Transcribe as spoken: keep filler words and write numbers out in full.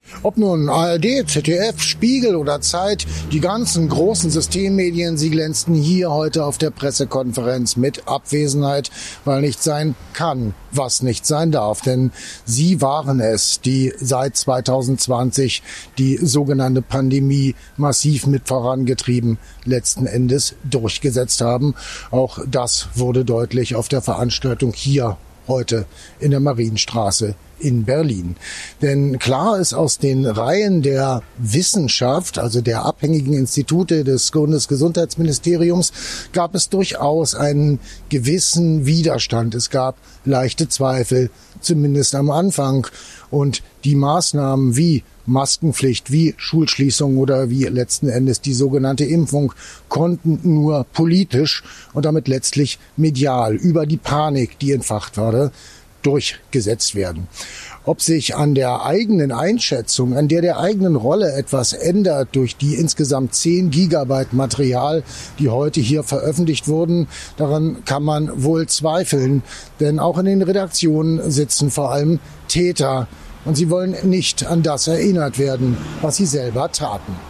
Ob nun A R D, Z D F, Spiegel oder Zeit, die ganzen großen Systemmedien, sie glänzten hier heute auf der Pressekonferenz mit Abwesenheit, weil nicht sein kann, was nicht sein darf. Denn sie waren es, die seit zwanzig zwanzig die sogenannte Pandemie massiv mit vorangetrieben, letzten Endes durchgesetzt haben. Auch das wurde deutlich auf der Veranstaltung hier heute in der Marienstraße in Berlin. Denn klar ist, aus den Reihen der Wissenschaft, also der abhängigen Institute des Bundesgesundheitsministeriums, gab es durchaus einen gewissen Widerstand. Es gab leichte Zweifel, zumindest am Anfang. Und die Maßnahmen wie Maskenpflicht, wie Schulschließung oder wie letzten Endes die sogenannte Impfung konnten nur politisch und damit letztlich medial über die Panik, die entfacht wurde, durchgesetzt werden. Ob sich an der eigenen Einschätzung, an der der eigenen Rolle etwas ändert durch die insgesamt zehn Gigabyte Material, die heute hier veröffentlicht wurden, daran kann man wohl zweifeln. Denn auch in den Redaktionen sitzen vor allem Täter und sie wollen nicht an das erinnert werden, was sie selber taten.